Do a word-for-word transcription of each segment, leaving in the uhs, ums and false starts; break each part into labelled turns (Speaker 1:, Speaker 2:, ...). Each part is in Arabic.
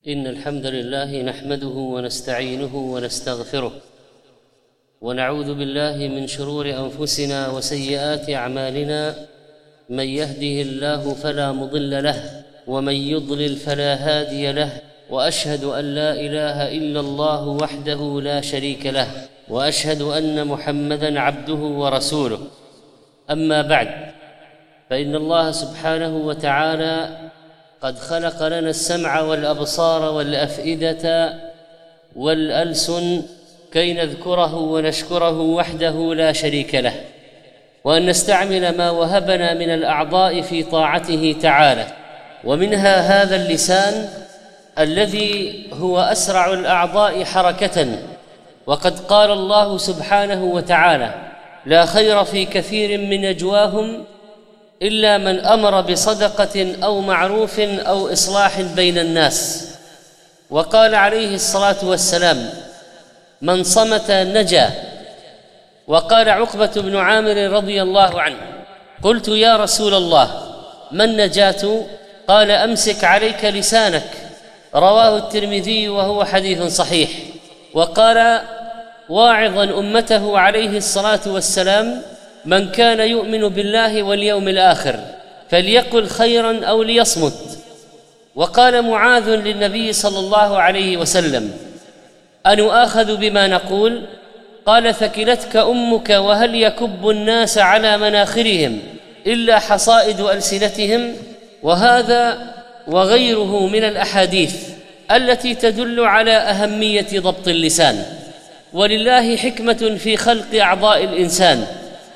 Speaker 1: إن الحمد لله نحمده ونستعينه ونستغفره ونعوذ بالله من شرور أنفسنا وسيئات أعمالنا. من يهده الله فلا مضل له ومن يضلل فلا هادي له، وأشهد أن لا إله إلا الله وحده لا شريك له، وأشهد أن محمدًا عبده ورسوله. أما بعد، فإن الله سبحانه وتعالى قد خلق لنا السمع والأبصار والأفئدة والألسن كي نذكره ونشكره وحده لا شريك له، وأن نستعمل ما وهبنا من الأعضاء في طاعته تعالى، ومنها هذا اللسان الذي هو أسرع الأعضاء حركة. وقد قال الله سبحانه وتعالى: لا خير في كثير من نجواهم إلا من أمر بصدقة أو معروف أو إصلاح بين الناس. وقال عليه الصلاة والسلام: من صمت نجا. وقال عقبة بن عامر رضي الله عنه: قلت يا رسول الله ما النجاة؟ قال: أمسك عليك لسانك. رواه الترمذي وهو حديث صحيح. وقال واعظا أمته عليه الصلاة والسلام: من كان يؤمن بالله واليوم الآخر فليقل خيرا أو ليصمت. وقال معاذ للنبي صلى الله عليه وسلم: أنؤاخذ بما نقول؟ قال: ثكلتك أمك وهل يكب الناس على مناخرهم إلا حصائد ألسنتهم. وهذا وغيره من الأحاديث التي تدل على أهمية ضبط اللسان. ولله حكمة في خلق أعضاء الإنسان،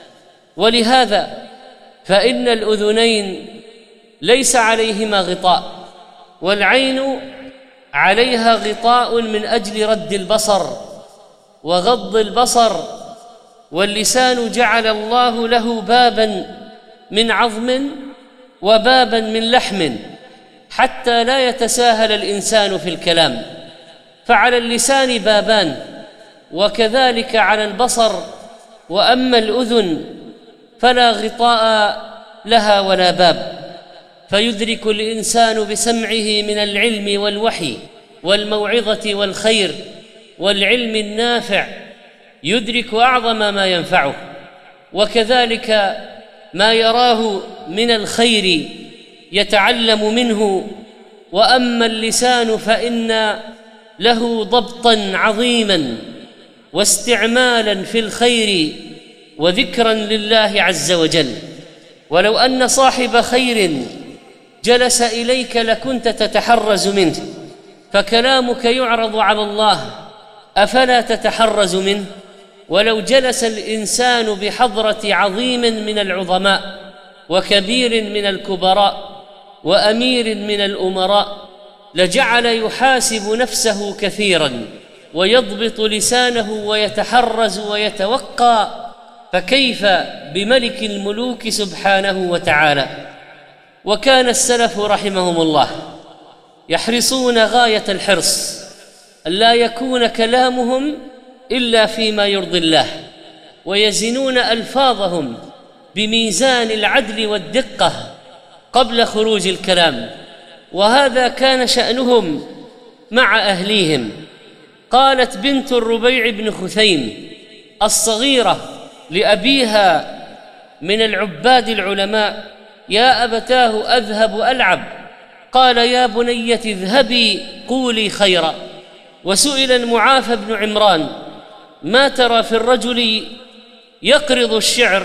Speaker 1: ولهذا فإن الأذنين ليس عليهما غطاء، والعين عليها غطاء من أجل رد البصر وغض البصر، واللسان جعل الله له بابا من عظم وبابا من لحم حتى لا يتساهل الإنسان في الكلام. فعلى اللسان بابان، وكذلك على البصر. وأما الأذن فلا غطاء لها ولا باب، فيدرك الإنسان بسمعه من العلم والوحي والموعظة والخير والعلم النافع، يدرك أعظم ما ينفعه، وكذلك ما يراه من الخير يتعلم منه. وأما اللسان فإن له ضبطا عظيما واستعمالا في الخير وذكرا لله عز وجل. ولو أن صاحب خير جلس إليك لكنت تتحرز منه، فكلامك يعرض على الله، أفلا تتحرز منه؟ ولو جلس الإنسان بحضرة عظيم من العظماء وكبير من الكبراء وأمير من الأمراء لجعل يحاسب نفسه كثيرا ويضبط لسانه ويتحرز ويتوقى، فكيف بملك الملوك سبحانه وتعالى؟ وكان السلف رحمهم الله يحرصون غاية الحرص ألا يكون كلامهم إلا فيما يرضي الله، ويزنون ألفاظهم بميزان العدل والدقة قبل خروج الكلام. وهذا كان شأنهم مع أهليهم. قالت بنت الربيع بن خثيم الصغيرة لأبيها من العباد العلماء: يا أبتاه أذهب ألعب. قال: يا بنية اذهبي قولي خيرا. وسئل المعافى بن عمران: ما ترى في الرجل يقرض الشعر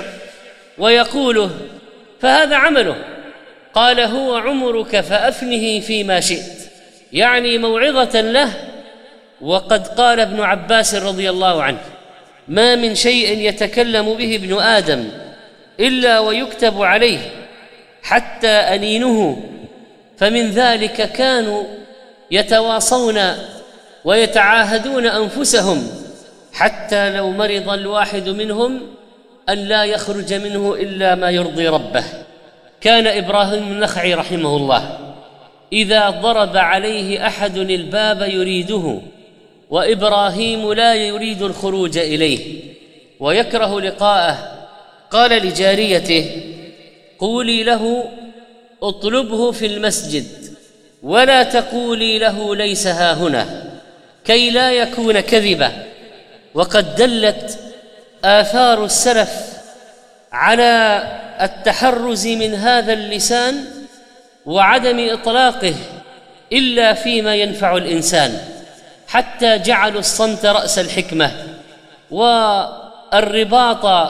Speaker 1: ويقوله فهذا عمله؟ قال: هو عمرك فأفنه فيما شئت، يعني موعظة له. وقد قال ابن عباس رضي الله عنه: ما من شيء يتكلم به ابن آدم إلا ويكتب عليه حتى أنينه. فمن ذلك كانوا يتواصون ويتعاهدون أنفسهم حتى لو مرض الواحد منهم أن لا يخرج منه إلا ما يرضي ربه. كان إبراهيم النخعي رحمه الله إذا ضرب عليه أحد الباب يريده، وإبراهيم لا يريد الخروج إليه ويكره لقاءه، قال لجاريته: قولي له اطلبه في المسجد ولا تقولي له ليس هاهنا كي لا يكون كذبا. وقد دلت آثار السلف على التحرز من هذا اللسان وعدم إطلاقه إلا فيما ينفع الإنسان، حتى جعلوا الصمت رأس الحكمة، والرباط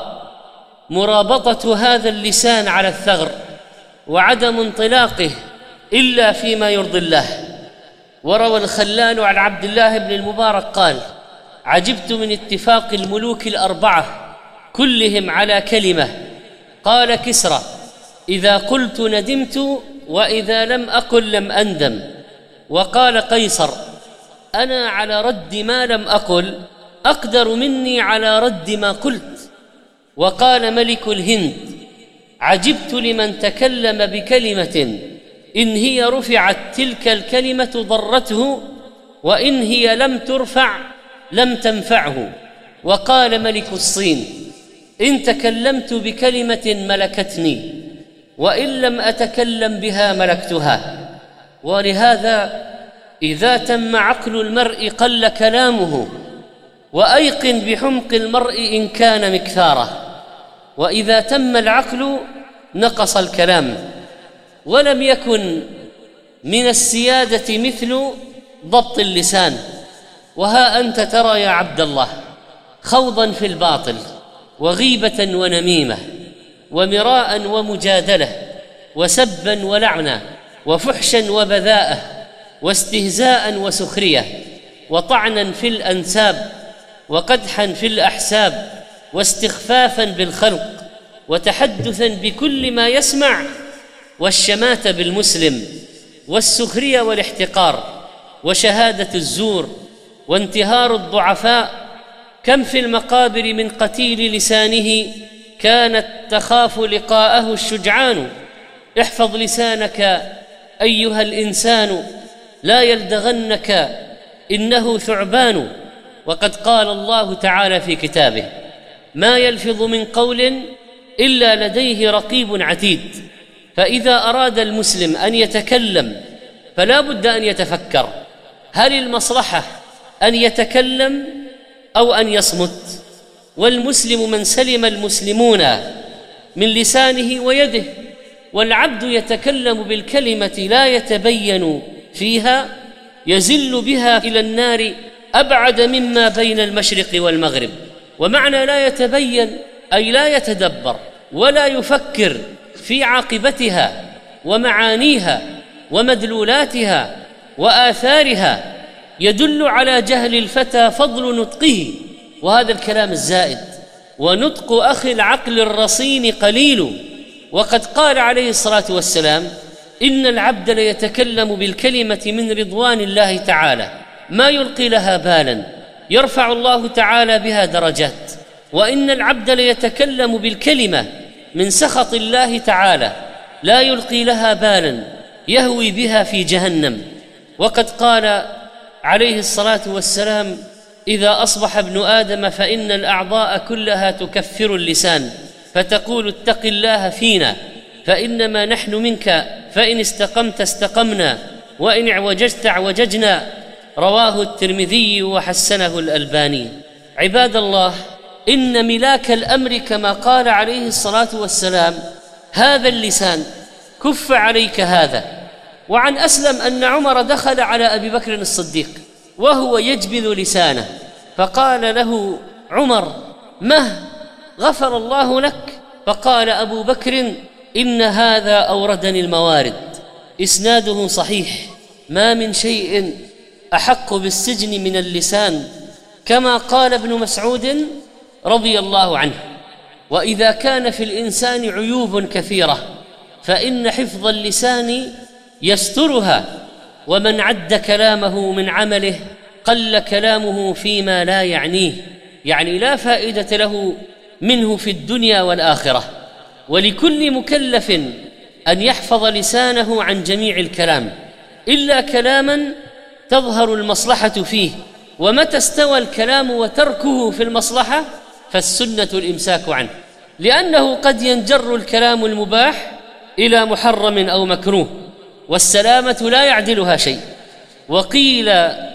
Speaker 1: مرابطة هذا اللسان على الثغر، وعدم انطلاقه إلا فيما يرضي الله. وروى الخلال عن عبد الله بن المبارك قال: عجبت من اتفاق الملوك الأربعة كلهم على كلمة، قال كسرى: إذا قلت ندمت، وإذا لم أقل لم أندم. وقال قيصر: أنا على رد ما لم أقل أقدر مني على رد ما قلت. وقال ملك الهند: عجبت لمن تكلم بكلمة إن هي رفعت تلك الكلمة ضرته، وإن هي لم ترفع لم تنفعه. وقال ملك الصين: إن تكلمت بكلمة ملكتني، وإن لم أتكلم بها ملكتها. ولهذا إذا تم عقل المرء قل كلامه، وأيقن بحمق المرء إن كان مكثاره. وإذا تم العقل نقص الكلام. ولم يكن من السيادة مثل ضبط اللسان. وها أنت ترى يا عبد الله خوضا في الباطل، وغيبة ونميمة، ومراء ومجادلة، وسبا ولعنا، وفحشا وبذاءة، واستهزاء وسخرية، وطعنا في الأنساب، وقدحا في الأحساب، واستخفافا بالخلق، وتحدثا بكل ما يسمع، والشماتة بالمسلم، والسخرية والاحتقار، وشهادة الزور، وانتهار الضعفاء. كم في المقابر من قتيل لسانه كانت تخاف لقاءه الشجعان. احفظ لسانك أيها الإنسان، لا يلدغنك إنه ثعبان. وقد قال الله تعالى في كتابه: ما يلفظ من قول إلا لديه رقيب عتيد. فإذا أراد المسلم أن يتكلم فلا بد أن يتفكر: هل المصلحة أن يتكلم أو أن يصمت؟ والمسلم من سلم المسلمون من لسانه ويده. والعبد يتكلم بالكلمة لا يتبين فيها، يزل بها إلى النار أبعد مما بين المشرق والمغرب. ومعنى لا يتبين أي لا يتدبر ولا يفكر في عاقبتها ومعانيها ومدلولاتها وآثارها، يدل على جهل الفتى فضل نطقه، وهذا الكلام الزائد. ونطق أخي العقل الرصين قليل. وقد قال عليه الصلاة والسلام: إن العبد ليتكلم بالكلمة من رضوان الله تعالى ما يلقي لها بالا، يرفع الله تعالى بها درجات. وإن العبد ليتكلم بالكلمة من سخط الله تعالى لا يلقي لها بالا، يهوي بها في جهنم. وقد قال عليه الصلاة والسلام: إذا أصبح ابن آدم فإن الأعضاء كلها تكفر اللسان، فتقول: اتق الله فينا فإنما نحن منك، فإن استقمت استقمنا، وإن اعوججت اعوججنا. رواه الترمذي وحسنه الألباني. عباد الله، إن ملاك الأمر كما قال عليه الصلاة والسلام هذا اللسان، كف عليك هذا. وعن أسلم أن عمر دخل على أبي بكر الصديق وهو يجبذ لسانه، فقال له عمر: مه غفر الله لك؟ فقال أبو بكر: إن هذا أوردني الموارد. إسناده صحيح. ما من شيء أحق بالسجن من اللسان، كما قال ابن مسعود رضي الله عنه: وإذا كان في الإنسان عيوب كثيرة فإن حفظ اللسان يسترها، ومن عد كلامه من عمله قل كلامه فيما لا يعنيه، يعني لا فائدة له منه في الدنيا والآخرة. ولكل مكلف أن يحفظ لسانه عن جميع الكلام إلا كلاما تظهر المصلحة فيه. ومتى استوى الكلام وتركه في المصلحة فالسنة الإمساك عنه، لأنه قد ينجر الكلام المباح إلى محرم أو مكروه، والسلامة لا يعدلها شيء. وقيل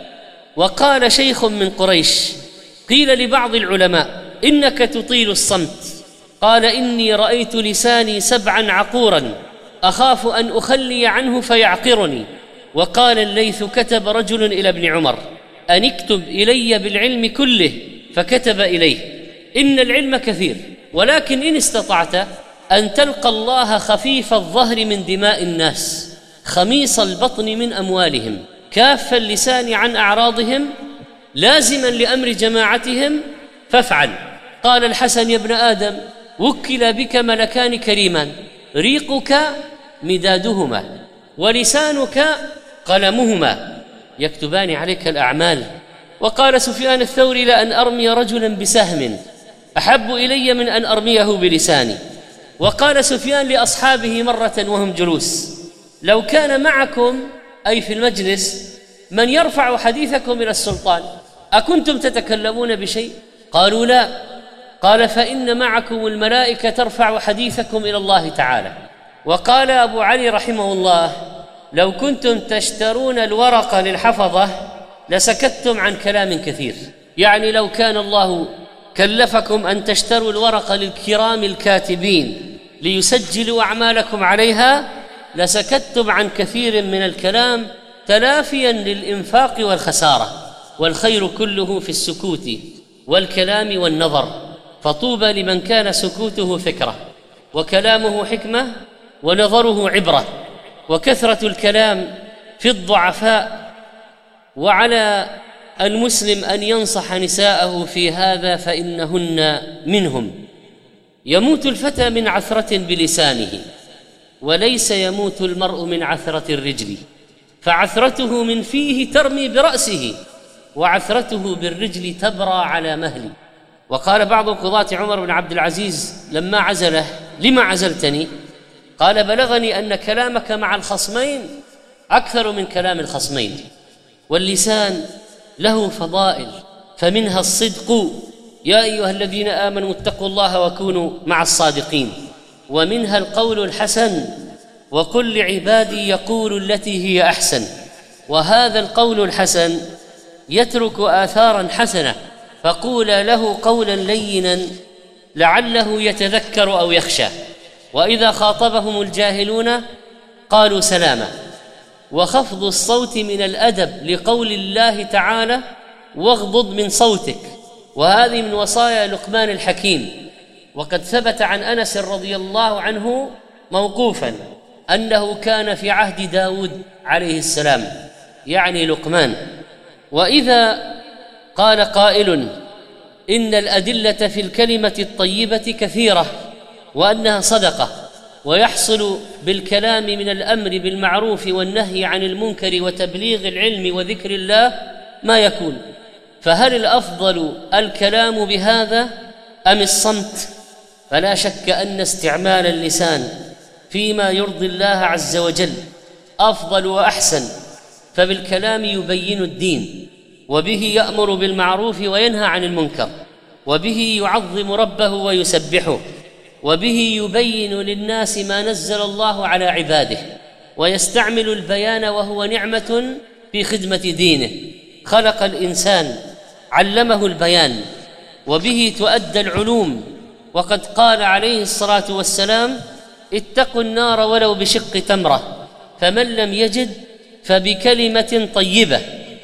Speaker 1: وقال شيخ من قريش قيل لبعض العلماء: إنك تطيل الصمت. قال: إني رأيت لساني سبعا عقورا أخاف أن أخلي عنه فيعقرني. وقال الليث: كتب رجل إلى ابن عمر أن اكتب إلي بالعلم كله، فكتب إليه: إن العلم كثير، ولكن إن استطعت أن تلقى الله خفيف الظهر من دماء الناس، خميص البطن من أموالهم، كاف اللسان عن أعراضهم، لازما لأمر جماعتهم، فافعل. قال الحسن: يا ابن آدم، وكل بك ملكان كريمان، ريقك مدادهما ولسانك قلمهما، يكتبان عليك الأعمال. وقال سفيان الثوري: لأن أرمي رجلا بسهم أحب إلي من أن أرميه بلساني. وقال سفيان لأصحابه مرة وهم جلوس: لو كان معكم، أي في المجلس، من يرفع حديثكم إلى السلطان أكنتم تتكلمون بشيء؟ قالوا: لا. قال: فإن معكم الملائكة ترفع حديثكم إلى الله تعالى. وقال أبو علي رحمه الله: لو كنتم تشترون الورق للحفظة لسكتتم عن كلام كثير. يعني لو كان الله كلفكم أن تشتروا الورق للكرام الكاتبين ليسجلوا أعمالكم عليها لسكتتم عن كثير من الكلام تلافيا للإنفاق والخسارة. والخير كله في السكوت والكلام والنظر، فطوبى لمن كان سكوته فكرة وكلامه حكمة ونظره عبرة. وكثرة الكلام في الضعفاء، وعلى المسلم أن ينصح نساءه في هذا فإنهن منهم. يموت الفتى من عثرة بلسانه، وليس يموت المرء من عثرة الرجل، فعثرته من فيه ترمي برأسه، وعثرته بالرجل تبرى على مهل. وقال بعض قضاة عمر بن عبد العزيز لما عزله: لما عزلتني؟ قال: بلغني أن كلامك مع الخصمين أكثر من كلام الخصمين. واللسان له فضائل، فمنها الصدق: يا أيها الذين آمنوا اتقوا الله وكونوا مع الصادقين. ومنها القول الحسن: وقل لعبادي يقولوا التي هي أحسن. وهذا القول الحسن يترك آثارا حسنة، فقول له قولا لينا لعله يتذكر أو يخشى. وإذا خاطبهم الجاهلون قالوا سلاما. وخفض الصوت من الأدب، لقول الله تعالى: واغضض من صوتك. وهذه من وصايا لقمان الحكيم. وقد ثبت عن أنس رضي الله عنه موقوفا أنه كان في عهد داود عليه السلام، يعني لقمان. وإذا قال قائل إن الأدلة في الكلمة الطيبة كثيرة وأنها صدقة، ويحصل بالكلام من الأمر بالمعروف والنهي عن المنكر وتبليغ العلم وذكر الله ما يكون، فهل الأفضل الكلام بهذا أم الصمت؟ فلا شك أن استعمال اللسان فيما يرضي الله عز وجل أفضل وأحسن، فبالكلام يبين الدين، وبه يأمر بالمعروف وينهى عن المنكر، وبه يعظم ربه ويسبحه، وبه يبين للناس ما نزل الله على عباده، ويستعمل البيان وهو نعمة في خدمة دينه. خلق الإنسان، علمه البيان، وبه تؤدى العلوم. وقد قال عليه الصلاة والسلام: اتقوا النار ولو بشق تمرة، فمن لم يجد فبكلمة طيبة.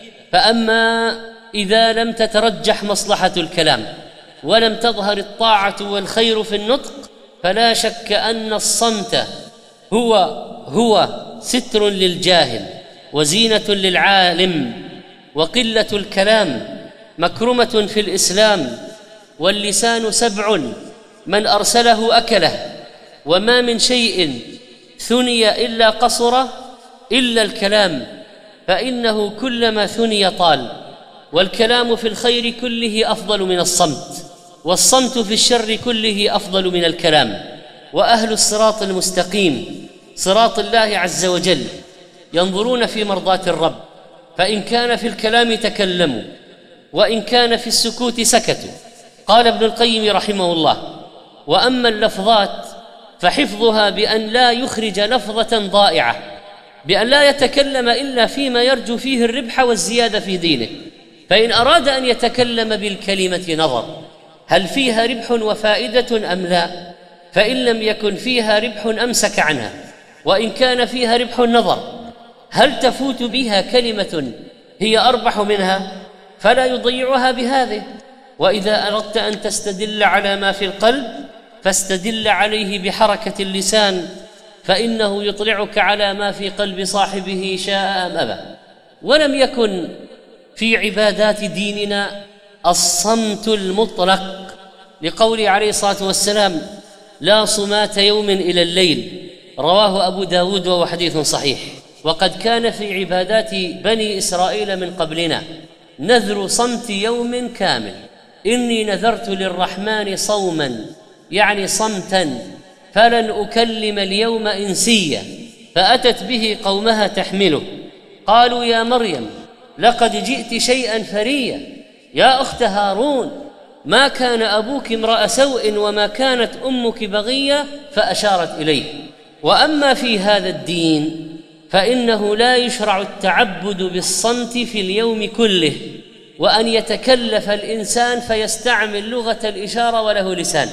Speaker 1: فأما إذا لم تترجح مصلحة الكلام ولم تظهر الطاعة والخير في النطق، فلا شك أن الصمت هو هو ستر للجاهل وزينة للعالم، وقلة الكلام مكرمة في الإسلام. واللسان سبع من أرسله أكله، وما من شيء ثني إلا قصره إلا الكلام، فإنه كلما ثني طال. والكلام في الخير كله أفضل من الصمت، والصمت في الشر كله أفضل من الكلام. وأهل الصراط المستقيم صراط الله عز وجل ينظرون في مرضاة الرب، فإن كان في الكلام تكلموا، وإن كان في السكوت سكتوا. قال ابن القيم رحمه الله: وأما اللفظات فحفظها بأن لا يخرج لفظة ضائعة، بأن لا يتكلم إلا فيما يرجو فيه الربح والزيادة في دينه. فإن أراد أن يتكلم بالكلمة نظر هل فيها ربح وفائدة أم لا، فإن لم يكن فيها ربح أمسك عنها، وإن كان فيها ربح نظر هل تفوت بها كلمة هي أربح منها، فلا يضيعها بهذه. وإذا أردت أن تستدل على ما في القلب فاستدل عليه بحركة اللسان، فإنه يطلعك على ما في قلب صاحبه شاء أم أبى. ولم يكن في عبادات ديننا الصمت المطلق، لقوله عليه الصلاة والسلام: لا صمات يوم إلى الليل، رواه أبو داود وهو حديث صحيح. وقد كان في عبادات بني إسرائيل من قبلنا نذر صمت يوم كامل: إني نذرت للرحمن صوما، يعني صمتا، فلن أكلم اليوم إنسيا. فأتت به قومها تحمله، قالوا: يا مريم لقد جئت شيئا فريا، يا أخت هارون ما كان أبوك امرأ سوء وما كانت أمك بغية، فأشارت إليه. وأما في هذا الدين فإنه لا يشرع التعبد بالصمت في اليوم كله، وأن يتكلف الإنسان فيستعمل لغة الإشارة وله لسان،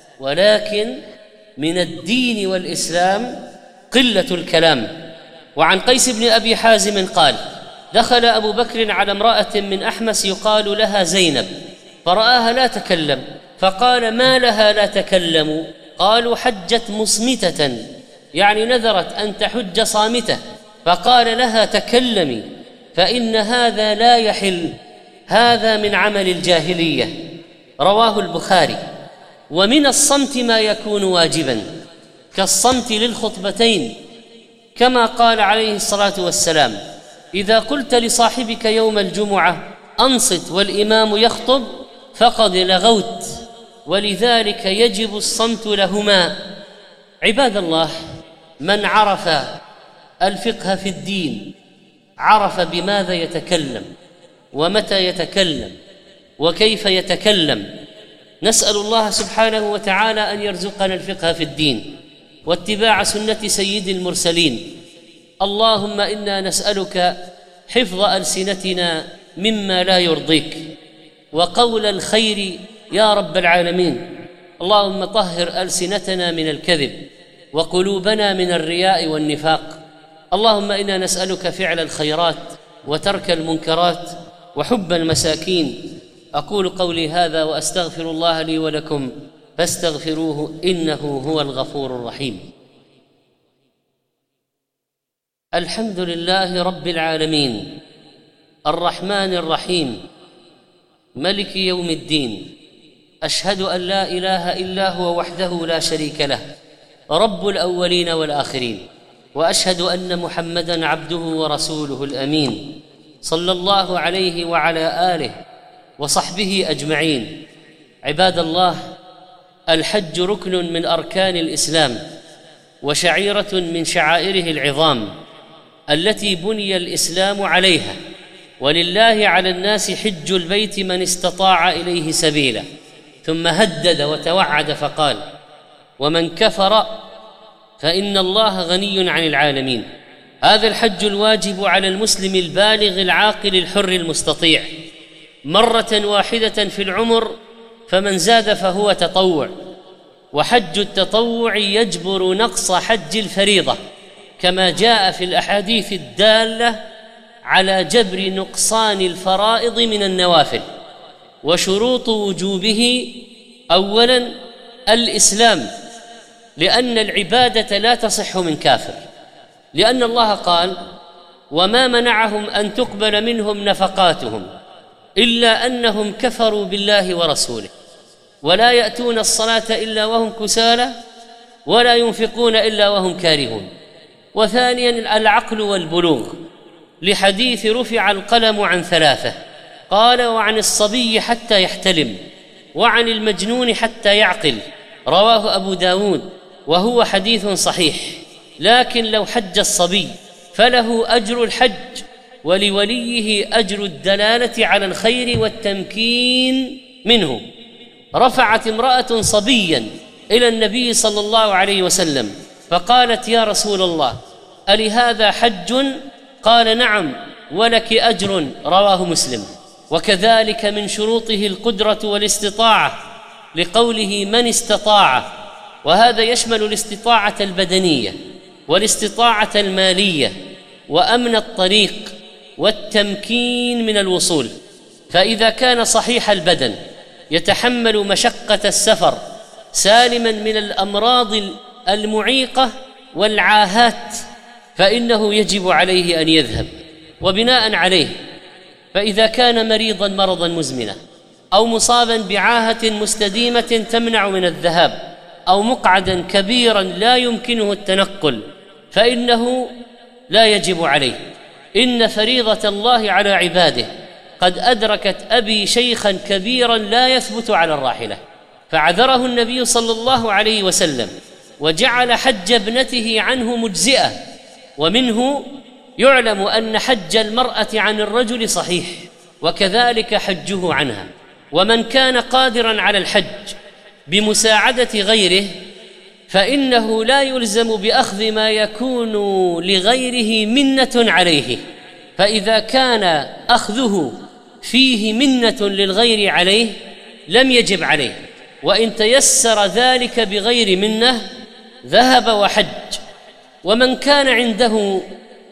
Speaker 1: ولكن من الدين والإسلام قلة الكلام. وعن قيس بن أبي حازم قال: دخل أبو بكر على امرأة من أحمس يقال لها زينب، فرآها لا تكلم، فقال: ما لها لا تكلم؟ قالوا: حجت مصمتة، يعني نذرت أن تحج صامتة. فقال لها: تكلمي، فإن هذا لا يحل، هذا من عمل الجاهلية. رواه البخاري. ومن الصمت ما يكون واجبا كالصمت للخطبتين، كما قال عليه الصلاة والسلام: إذا قلت لصاحبك يوم الجمعة أنصت والإمام يخطب فقد لغوت، ولذلك يجب الصمت لهما. عباد الله، من عرف الفقه في الدين عرف بماذا يتكلم ومتى يتكلم وكيف يتكلم. نسأل الله سبحانه وتعالى أن يرزقنا الفقه في الدين واتباع سنة سيد المرسلين. اللهم إنا نسألك حفظ ألسنتنا مما لا يرضيك وقول الخير يا رب العالمين. اللهم طهر ألسنتنا من الكذب وقلوبنا من الرياء والنفاق. اللهم إنا نسألك فعل الخيرات وترك المنكرات وحب المساكين. أقول قولي هذا وأستغفر الله لي ولكم فاستغفروه إنه هو الغفور الرحيم. الحمد لله رب العالمين، الرحمن الرحيم، ملك يوم الدين. أشهد أن لا إله إلا هو وحده لا شريك له، رب الأولين والآخرين، وأشهد أن محمدًا عبده ورسوله الأمين، صلى الله عليه وعلى آله وصحبه أجمعين. عباد الله، الحج ركن من أركان الإسلام وشعيرة من شعائره العظام التي بني الإسلام عليها، ولله على الناس حج البيت من استطاع إليه سبيلا. ثم هدد وتوعد فقال: ومن كفر فإن الله غني عن العالمين. هذا الحج الواجب على المسلم البالغ العاقل الحر المستطيع مرة واحدة في العمر، فمن زاد فهو تطوع، وحج التطوع يجبر نقص حج الفريضة، كما جاء في الأحاديث الدالة على جبر نقصان الفرائض من النوافل. وشروط وجوبه: أولاً الإسلام، لأن العبادة لا تصح من كافر، لأن الله قال: وما منعهم أن تقبل منهم نفقاتهم إلا أنهم كفروا بالله ورسوله ولا يأتون الصلاة إلا وهم كسالى ولا ينفقون إلا وهم كارهون. وثانياً العقل والبلوغ، لحديث رفع القلم عن ثلاثة، قال: وعن الصبي حتى يحتلم، وعن المجنون حتى يعقل. رواه أبو داود وهو حديث صحيح. لكن لو حج الصبي فله أجر الحج، ولوليه أجر الدلالة على الخير والتمكين منه. رفعت امرأة صبيا إلى النبي صلى الله عليه وسلم فقالت: يا رسول الله، ألهذا حج؟ قال نعم ولك أجر، رواه مسلم. وكذلك من شروطه القدرة والاستطاعة، لقوله من استطاع، وهذا يشمل الاستطاعة البدنية والاستطاعة المالية وأمن الطريق والتمكين من الوصول. فإذا كان صحيح البدن يتحمل مشقة السفر سالما من الأمراض المعيقة والعاهات، فإنه يجب عليه أن يذهب. وبناء عليه فإذا كان مريضا مرضا مزمنا أو مصابا بعاهة مستديمة تمنع من الذهاب أو مقعدا كبيرا لا يمكنه التنقل، فإنه لا يجب عليه. إن فريضة الله على عباده قد أدركت أبي شيخا كبيرا لا يثبت على الراحلة، فعذره النبي صلى الله عليه وسلم وجعل حج ابنته عنه مجزئة. ومنه يعلم أن حج المرأة عن الرجل صحيح، وكذلك حجه عنها. ومن كان قادرا على الحج بمساعدة غيره فإنه لا يلزم بأخذ ما يكون لغيره منة عليه، فإذا كان أخذه فيه منة للغير عليه لم يجب عليه، وإن تيسر ذلك بغير منة ذهب وحج. ومن كان عنده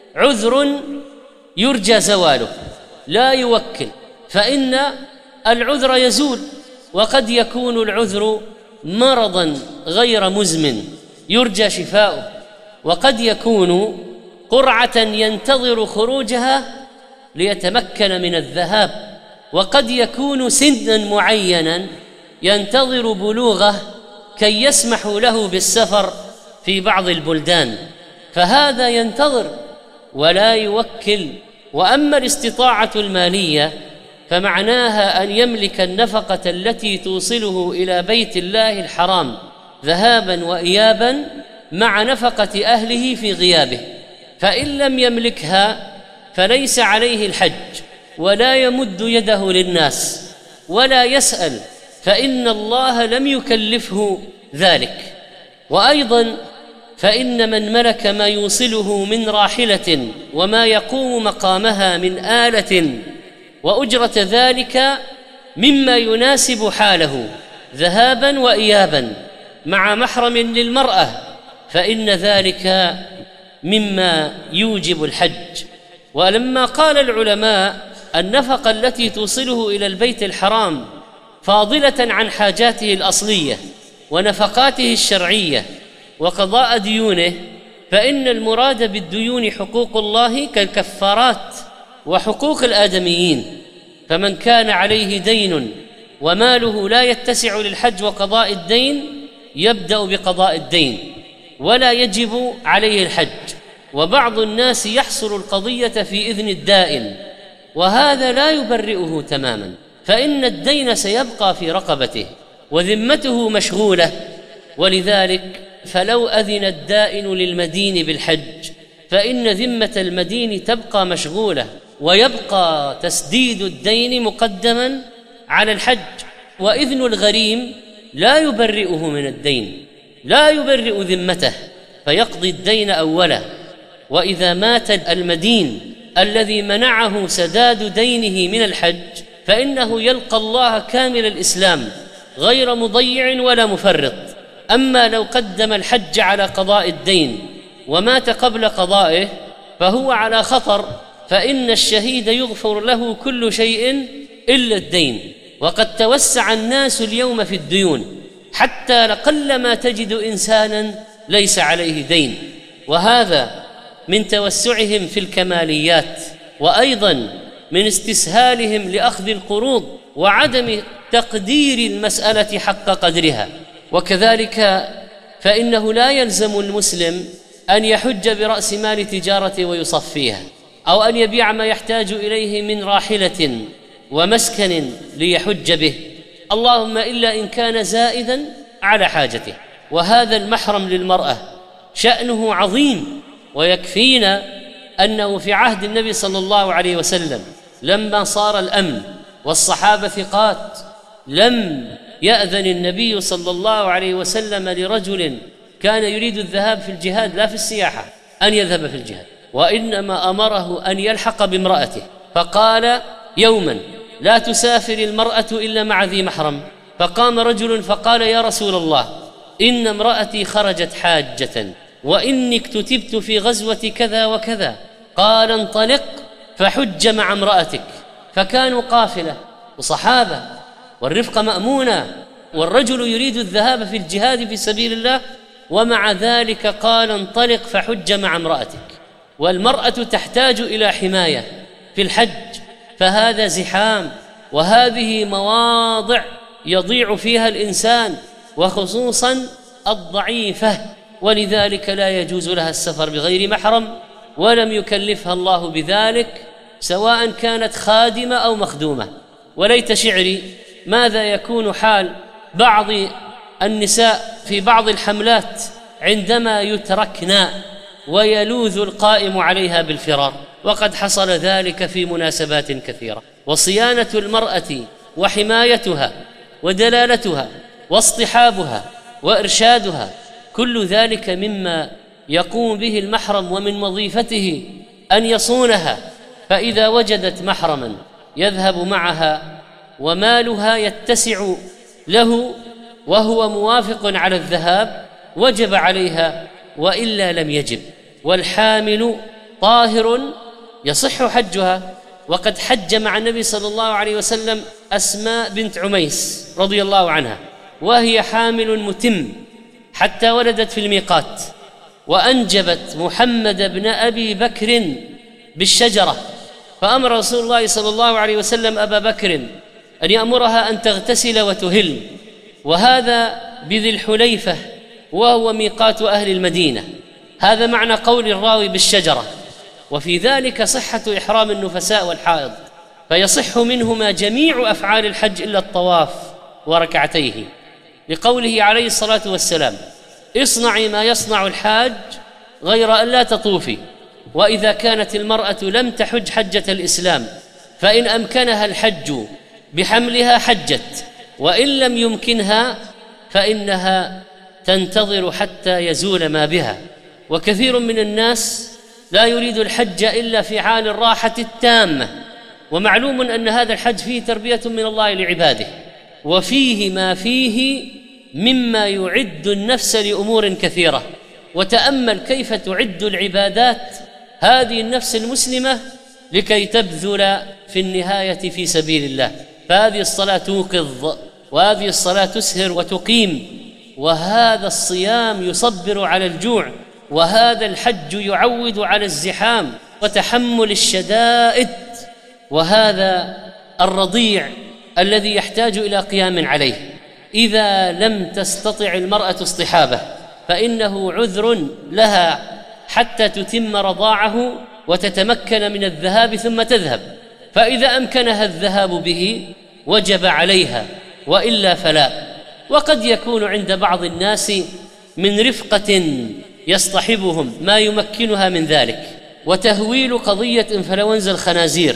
Speaker 1: عذر يرجى زواله لا يوكل، فإن العذر يزول، وقد يكون العذر مرضا غير مزمن يرجى شفاؤه، وقد يكون قرعة ينتظر خروجها ليتمكن من الذهاب، وقد يكون سنا معينا ينتظر بلوغه كي يسمح له بالسفر في بعض البلدان، فهذا ينتظر ولا يوكل. وأما الاستطاعة المالية فمعناها أن يملك النفقة التي توصله إلى بيت الله الحرام ذهابا وإيابا مع نفقة أهله في غيابه، فإن لم يملكها فليس عليه الحج، ولا يمد يده للناس ولا يسأل، فإن الله لم يكلفه ذلك. وأيضا فإن من ملك ما يوصله من راحلة وما يقوم مقامها من آلة وأجرة ذلك مما يناسب حاله ذهابا وإيابا مع محرم للمرأة، فإن ذلك مما يوجب الحج. ولما قال العلماء النفقة التي توصله إلى البيت الحرام فاضلة عن حاجاته الأصلية ونفقاته الشرعية وقضاء ديونه، فإن المراد بالديون حقوق الله كالكفارات وحقوق الآدميين. فمن كان عليه دين وماله لا يتسع للحج وقضاء الدين يبدأ بقضاء الدين ولا يجب عليه الحج. وبعض الناس يحصر القضية في إذن الدائن، وهذا لا يبرئه تماما، فإن الدين سيبقى في رقبته وذمته مشغولة. ولذلك فلو أذن الدائن للمدين بالحج فإن ذمة المدين تبقى مشغولة، ويبقى تسديد الدين مقدما على الحج. وإذن الغريم لا يبرئه من الدين، لا يبرئ ذمته، فيقضي الدين أولا. وإذا مات المدين الذي منعه سداد دينه من الحج فإنه يلقى الله كامل الإسلام غير مضيع ولا مفرط. أما لو قدم الحج على قضاء الدين ومات قبل قضائه فهو على خطر، فإن الشهيد يغفر له كل شيء إلا الدين. وقد توسع الناس اليوم في الديون حتى لقلما تجد إنسانا ليس عليه دين، وهذا من توسعهم في الكماليات، وأيضا من استسهالهم لأخذ القروض وعدم تقدير المسألة حق قدرها. وكذلك فإنه لا يلزم المسلم أن يحج برأس مال تجارة ويصفيها، أو أن يبيع ما يحتاج إليه من راحلة ومسكن ليحج به، اللهم إلا إن كان زائدا على حاجته. وهذا المحرم للمرأة شأنه عظيم، ويكفينا أنه في عهد النبي صلى الله عليه وسلم لما صار الأمن والصحابة ثقات لم يأذن النبي صلى الله عليه وسلم لرجل كان يريد الذهاب في الجهاد لا في السياحة، أن يذهب في الجهاد، وإنما أمره أن يلحق بامرأته، فقال يوما لا تسافر المرأة إلا مع ذي محرم. فقام رجل فقال يا رسول الله إن امرأتي خرجت حاجة وإني اكتتبت في غزوة كذا وكذا. قال انطلق فحج مع امرأتك. فكانوا قافلة وصحابة والرفقة مأمونة، والرجل يريد الذهاب في الجهاد في سبيل الله، ومع ذلك قال انطلق فحج مع امرأتك. والمرأة تحتاج إلى حماية في الحج، فهذا زحام، وهذه مواضع يضيع فيها الإنسان، وخصوصا الضعيفة، ولذلك لا يجوز لها السفر بغير محرم، ولم يكلفها الله بذلك، سواء كانت خادمة أو مخدومة. وليت شعري ماذا يكون حال بعض النساء في بعض الحملات عندما يتركن ويلوذ القائم عليها بالفرار، وقد حصل ذلك في مناسبات كثيرة. وصيانة المرأة وحمايتها ودلالتها واصطحابها وإرشادها، كل ذلك مما يقوم به المحرم، ومن وظيفته أن يصونها. فإذا وجدت محرما يذهب معها ومالها يتسع له وهو موافق على الذهاب وجب عليها، وإلا لم يجب. والحامل طاهر يصح حجها، وقد حج مع النبي صلى الله عليه وسلم أسماء بنت عميس رضي الله عنها وهي حامل متم حتى ولدت في الميقات، وأنجبت محمد بن أبي بكر بالشجرة، فأمر رسول الله صلى الله عليه وسلم أبا بكر أن يأمرها أن تغتسل وتهل، وهذا بذي الحليفة وهو ميقات أهل المدينة. هذا معنى قول الراوي بالشجرة، وفي ذلك صحة إحرام النفساء والحائض، فيصح منهما جميع أفعال الحج إلا الطواف وركعتيه، لقوله عليه الصلاة والسلام اصنعي ما يصنع الحاج غير أن لا تطوفي. وإذا كانت المرأة لم تحج حجة الإسلام فإن أمكنها الحج بحملها حجت، وإن لم يمكنها فإنها تنتظر حتى يزول ما بها. وكثير من الناس لا يريد الحج إلا في حال الراحة التامة، ومعلوم أن هذا الحج فيه تربية من الله لعباده، وفيه ما فيه مما يعد النفس لأمور كثيرة. وتأمل كيف تعد العبادات هذه النفس المسلمة لكي تبذل في النهاية في سبيل الله. فهذه الصلاة توقظ، وهذه الصلاة تسهر وتقيم، وهذا الصيام يصبر على الجوع، وهذا الحج يعود على الزحام وتحمل الشدائد، وهذا الرضيع الذي يحتاج إلى قيام عليه. إذا لم تستطع المرأة اصطحابه فإنه عذر لها حتى تتم رضاعه وتتمكن من الذهاب ثم تذهب، فإذا أمكنها الذهاب به وجب عليها، وإلا فلا. وقد يكون عند بعض الناس من رفقة يصطحبهم ما يمكنها من ذلك، وتهويل قضية إنفلونزا الخنازير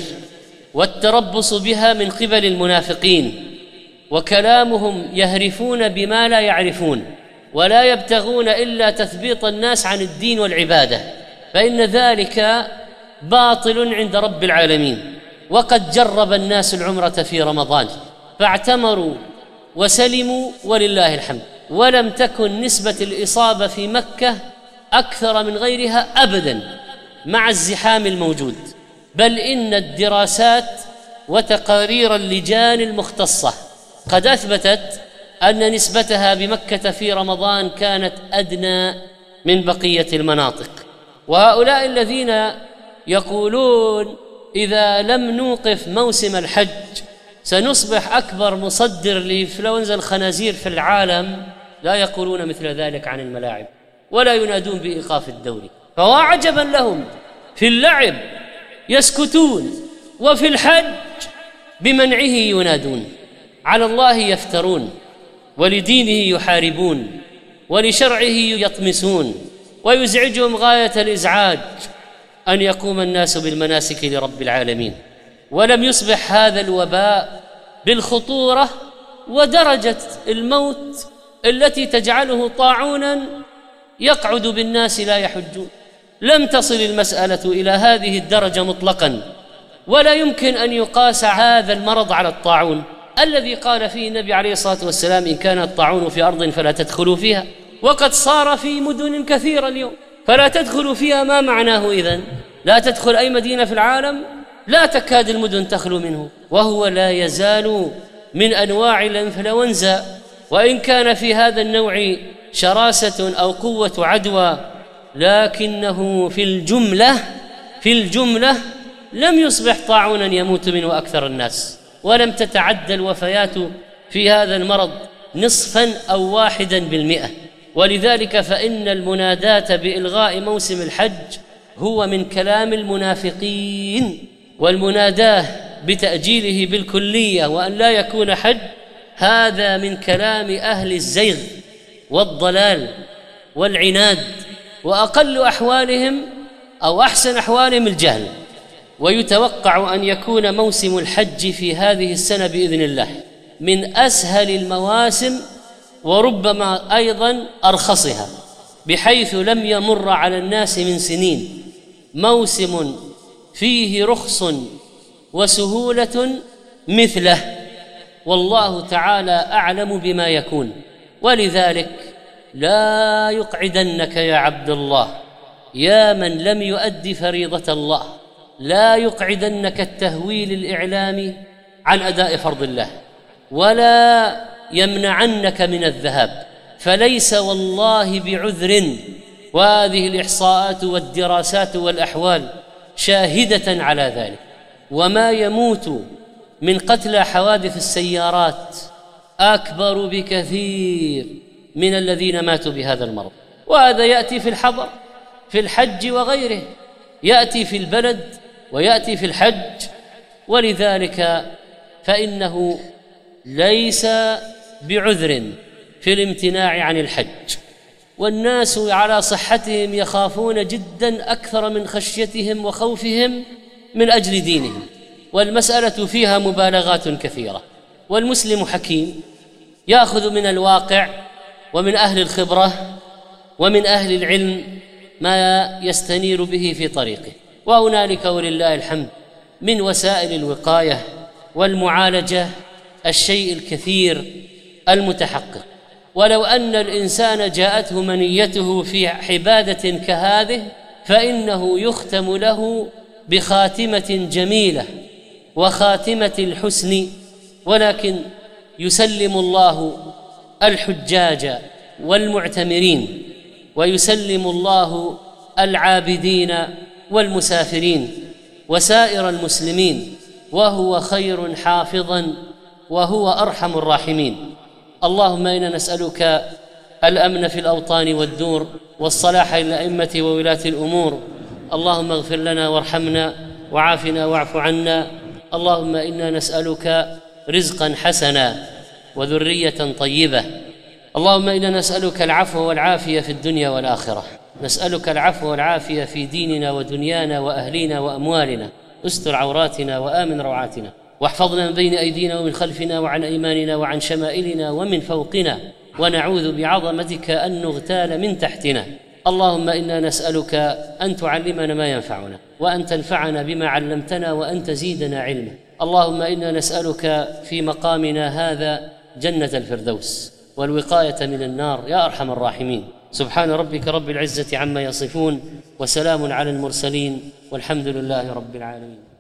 Speaker 1: والتربص بها من قبل المنافقين، وكلامهم يهرفون بما لا يعرفون ولا يبتغون إلا تثبيط الناس عن الدين والعبادة، فإن ذلك باطل عند رب العالمين. وقد جرب الناس العمرة في رمضان فاعتمروا وسلموا ولله الحمد، ولم تكن نسبة الإصابة في مكة أكثر من غيرها أبدا مع الزحام الموجود، بل إن الدراسات وتقارير اللجان المختصة قد أثبتت أن نسبتها بمكة في رمضان كانت أدنى من بقية المناطق. وهؤلاء الذين يقولون إذا لم نوقف موسم الحج سنصبح أكبر مصدر لإنفلونزا الخنازير في العالم لا يقولون مثل ذلك عن الملاعب ولا ينادون بإيقاف الدوري. فهو عجبا لهم، في اللعب يسكتون وفي الحج بمنعه ينادون، على الله يفترون، ولدينه يحاربون، ولشرعه يطمسون، ويزعجهم غاية الإزعاج أن يقوم الناس بالمناسك لرب العالمين. ولم يصبح هذا الوباء بالخطورة ودرجة الموت التي تجعله طاعونا يقعد بالناس لا يحجون. لم تصل المسألة إلى هذه الدرجة مطلقا، ولا يمكن أن يقاس هذا المرض على الطاعون الذي قال فيه النبي عليه الصلاة والسلام: إن كان الطاعون في أرض فلا تدخلوا فيها، وقد صار في مدن كثيرة اليوم فلا تدخلوا فيها. ما معناه إذن؟ لا تدخل أي مدينة في العالم، لا تكاد المدن تخلو منه، وهو لا يزال من أنواع الإنفلونزا، وإن كان في هذا النوع شراسة أو قوة عدوى، لكنه في الجملة في الجملة لم يصبح طاعونا يموت منه أكثر الناس، ولم تتعدى الوفيات في هذا المرض نصفا أو واحدا بالمئة. ولذلك فإن المناداة بإلغاء موسم الحج هو من كلام المنافقين، والمناداة بتأجيله بالكلية وأن لا يكون حج هذا من كلام أهل الزيغ والضلال والعناد، وأقل أحوالهم أو أحسن أحوالهم الجهل. ويتوقع أن يكون موسم الحج في هذه السنة بإذن الله من أسهل المواسم، وربما أيضا أرخصها، بحيث لم يمر على الناس من سنين موسم فيه رخص وسهولة مثله، والله تعالى أعلم بما يكون. ولذلك لا يقعدنك يا عبد الله، يا من لم يؤد فريضة الله، لا يقعدنك التهويل الإعلامي عن أداء فرض الله، ولا يمنعنك من الذهاب، فليس والله بعذر. وهذه الإحصاءات والدراسات والأحوال شاهدة على ذلك. وما يموت من قتلى حوادث السيارات أكبر بكثير من الذين ماتوا بهذا المرض، وهذا يأتي في الحضر في الحج وغيره، يأتي في البلد ويأتي في الحج. ولذلك فإنه ليس بعذر في الامتناع عن الحج، والناس على صحتهم يخافون جدا أكثر من خشيتهم وخوفهم من أجل دينهم، والمسألة فيها مبالغات كثيرة. والمسلم حكيم يأخذ من الواقع ومن أهل الخبرة ومن أهل العلم ما يستنير به في طريقه، وهنالك ولله الحمد من وسائل الوقاية والمعالجة الشيء الكثير المتحقق. ولو أن الإنسان جاءته منيته في حبادة كهذه فإنه يختم له بخاتمة جميلة وخاتمة الحسن، ولكن يسلم الله الحجاج والمعتمرين، ويسلم الله العابدين والمسافرين وسائر المسلمين، وهو خير حافظا وهو أرحم الراحمين. اللهم إنا نسألك الأمن في الأوطان والدور، والصلاح للأئمة وولاة الأمور. اللهم اغفر لنا وارحمنا وعافنا واعف عنا. اللهم إنا نسألك رزقا حسنا وذرية طيبة. اللهم إنا نسألك العفو والعافية في الدنيا والآخرة، نسألك العفو والعافية في ديننا ودنيانا وأهلينا وأموالنا. استر عوراتنا وآمن روعاتنا، واحفظنا من بين أيدينا ومن خلفنا وعن أيماننا وعن شمائلنا ومن فوقنا، ونعوذ بعظمتك أن نغتال من تحتنا. اللهم إنا نسألك أن تعلمنا ما ينفعنا، وأن تنفعنا بما علمتنا، وأن تزيدنا علما. اللهم إنا نسألك في مقامنا هذا جنة الفردوس والوقاية من النار يا أرحم الراحمين. سبحان ربك رب العزة عما يصفون، وسلام على المرسلين، والحمد لله رب العالمين.